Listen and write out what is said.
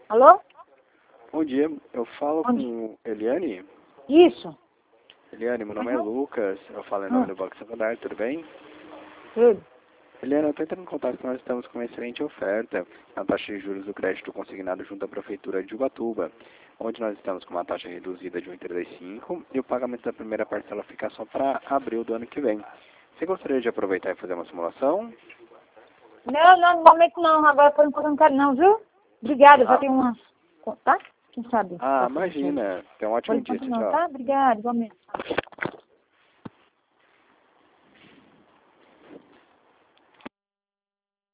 Alô? Bom dia, eu falo com Eliane. Isso. Eliane, meu nome é Lucas, eu falo em nome do Banco Santander, tudo bem? Tudo. Eliane, eu estou entrando em contato porque nós estamos com uma excelente oferta na taxa de juros do crédito consignado junto à Prefeitura de Ubatuba, onde nós estamos com uma taxa reduzida de 1,35 e o pagamento da primeira parcela fica só para abril do ano que vem. Você gostaria de aproveitar e fazer uma simulação? Não, no momento não. Agora por enquanto eu não quero não, viu? Obrigada, já tem umas... Tá? Quem sabe? Imagina. Tenha um Por ótimo dia, enquanto não, tchau. tá? Obrigada, igualmente.